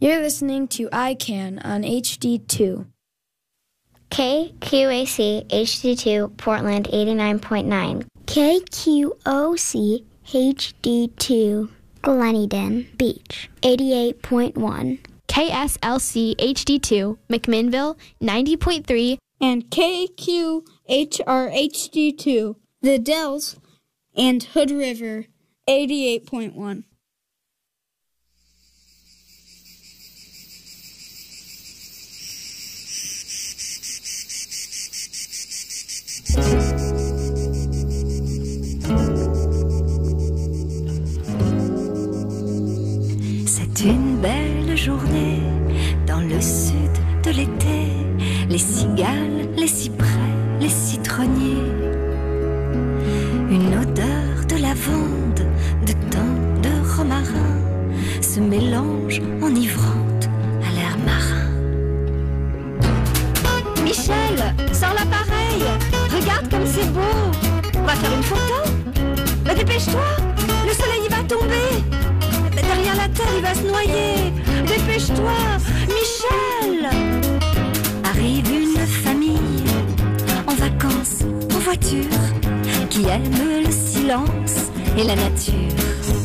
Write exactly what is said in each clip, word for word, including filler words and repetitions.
You're listening to I CAN on H D two. K Q A C H D two Portland eighty-nine point nine. K Q O C H D two Gleneden Beach eighty-eight point one. K S L C H D two McMinnville ninety point three. And K Q H R H D two The Dells and Hood River eighty-eight point one. C'est une belle journée dans le sud de l'été. Les cigales, les cyprès, les citronniers. Une odeur de lavande, de thym, de romarin se mélange enivrante à l'air marin. Michel, sors l'appareil. Regarde comme c'est beau. On va faire une photo. Mais dépêche-toi, le soleil il va tomber. Derrière la terre il va se noyer. Dépêche-toi, Michel. Arrive une famille en vacances, en voiture, qui aime le silence et la nature.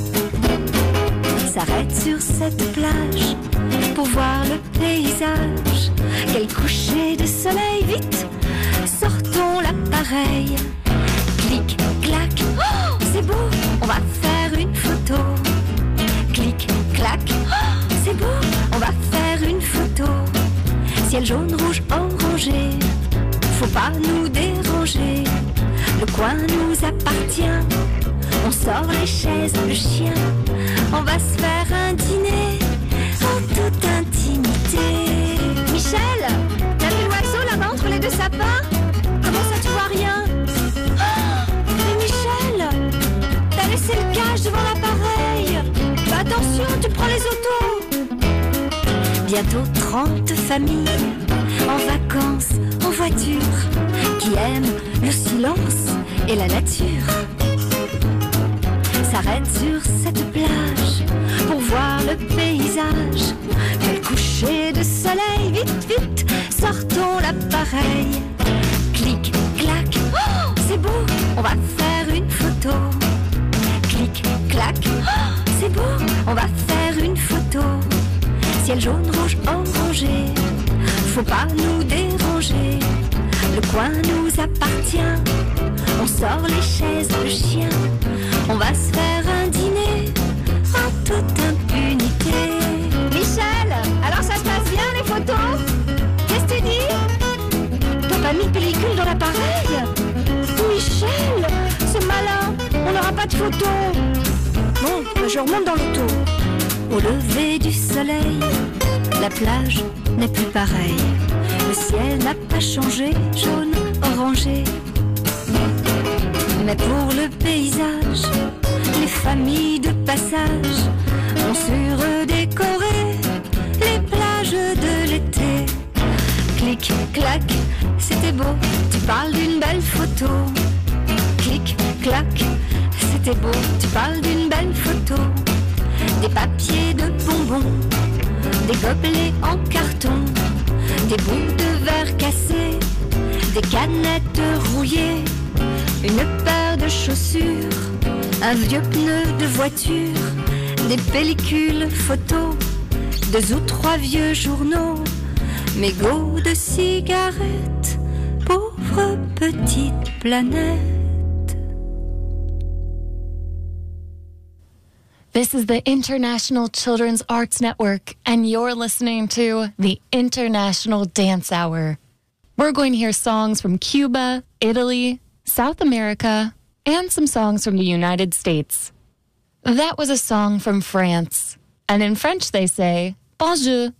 S'arrête sur cette plage pour voir le paysage. Quel coucher de soleil, vite, sortons l'appareil. Clic, clac, oh, c'est beau, on va faire une photo. Clic, clac, oh, c'est beau, on va faire une photo. Ciel jaune, rouge, orangé, faut pas nous déranger. Le coin nous appartient, on sort les chaises, le chien. On va se faire un dîner en toute intimité. Michel, t'as vu l'oiseau là-bas entre les deux sapins? Comment ça tu vois rien? Oh, mais Michel, t'as laissé le cache devant l'appareil. Bah attention, tu prends les autos. Bientôt trente familles en vacances, en voiture, qui aiment le silence et la nature. S'arrête sur cette plage pour voir le paysage. Quel coucher de soleil, vite, vite, sortons l'appareil. Clic, clac, oh, c'est beau, on va faire une photo. Clic, clac, oh, c'est beau, on va faire une photo. Ciel jaune, rouge, orangé, faut pas nous déranger. Le coin nous appartient, on sort les chaises, le chien. On va se faire un dîner en toute impunité. Michel, alors ça se passe bien les photos? Qu'est-ce que tu dis? T'as pas mis de pellicule dans l'appareil? Michel, c'est malin, on n'aura pas de photos. Bon, je remonte dans l'auto. Au lever du soleil, la plage n'est plus pareille. Le ciel n'a pas changé, jaune, orangé. Mais pour le paysage, les familles de passage ont surdécoré les plages de l'été. Clic, clac, c'était beau, tu parles d'une belle photo. Clic, clac, c'était beau, tu parles d'une belle photo. Des papiers de bonbons, des gobelets en carton, des bouts de verre cassés, des canettes rouillées, une paire de chaussures, un vieux pneu de voiture, des pellicules photos, deux ou trois vieux journaux, mégots de cigarettes, pauvre petite planète. This is the International Children's Arts Network, and you're listening to the International Dance Hour. We're going to hear songs from Cuba, Italy, South America, and some songs from the United States. That was a song from France, and in French they say, bonjour.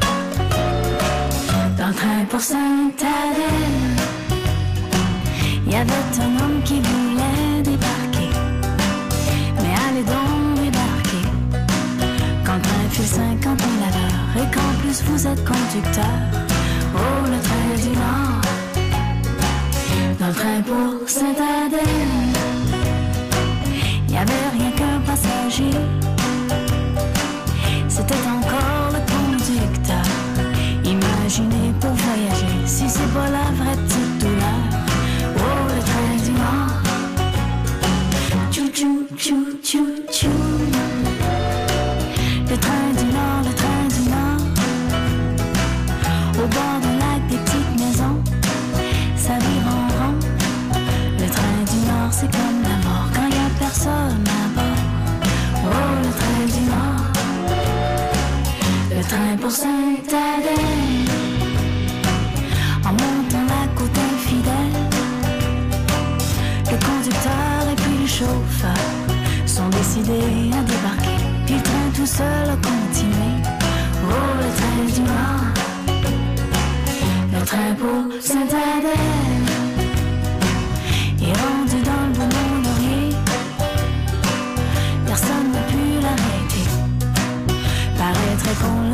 Pour Sainte-Adèle, y avait un homme qui voulait débarquer. Mais allez donc débarquer quand le train file cinquante mille à l'heure et qu'en plus vous êtes conducteur. Oh, le train du Nord, dans le train pour Sainte-Adèle, il n'y avait rien qu'un passager. C'était encore le conducteur. Imaginez pour voyager, si c'est pas la vraie petite douleur. Oh, le train du Nord, tchou tchou tchou tchou tchou. Le train du Nord, le train du Nord. Au bord d'un lac, des petites maisons, ça vire en rond. Le train du Nord, c'est comme la mort quand y a personne à bord. Oh, le train du Nord, le train pour Sainte-Adèle. En montant la côte infidèle, le conducteur et puis le chauffeur sont décidés à débarquer. Puis le train tout seul a continué. Oh, le train du Nord, le train pour Sainte-Adèle. Et rendu dans le boulon d'Orier, personne n'a pu l'arrêter. Paraîtrait qu'on